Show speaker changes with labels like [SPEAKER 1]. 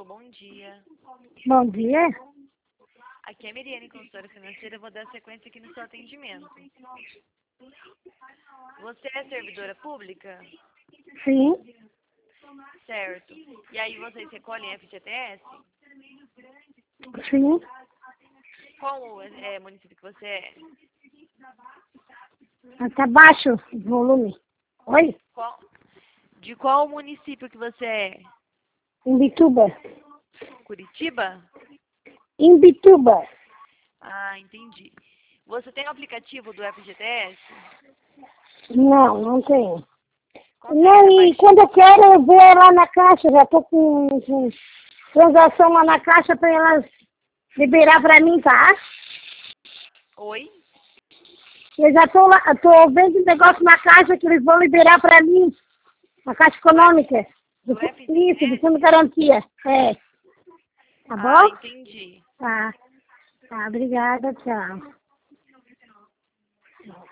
[SPEAKER 1] Alô, bom dia.
[SPEAKER 2] Bom dia.
[SPEAKER 1] Aqui é a Miriane, consultora financeira. Eu vou dar sequência aqui no seu atendimento. Você é servidora pública?
[SPEAKER 2] Sim,
[SPEAKER 1] Certo. E aí vocês recolhem FGTS?
[SPEAKER 2] sim.
[SPEAKER 1] Qual município que você é?
[SPEAKER 2] Tá baixo o volume. Oi?
[SPEAKER 1] De qual município que você é?
[SPEAKER 2] Imbituba.
[SPEAKER 1] Curitiba?
[SPEAKER 2] Imbituba.
[SPEAKER 1] Ah, entendi. Você tem o aplicativo do FGTS?
[SPEAKER 2] Não tenho.
[SPEAKER 1] Consegue
[SPEAKER 2] Não, e
[SPEAKER 1] baixar?
[SPEAKER 2] quando eu quero, eu vou lá na caixa. Já tô com transação lá na caixa para elas liberar para mim, tá?
[SPEAKER 1] Oi?
[SPEAKER 2] Eu já tô lá, tô vendo um negócio na caixa que eles vão liberar para mim. Na Caixa Econômica.
[SPEAKER 1] Do
[SPEAKER 2] Isso, do
[SPEAKER 1] FGTS?
[SPEAKER 2] Fundo de Garantia. É. Tá
[SPEAKER 1] Ah,
[SPEAKER 2] bom?
[SPEAKER 1] entendi.
[SPEAKER 2] Tá. Tá, obrigada, tchau.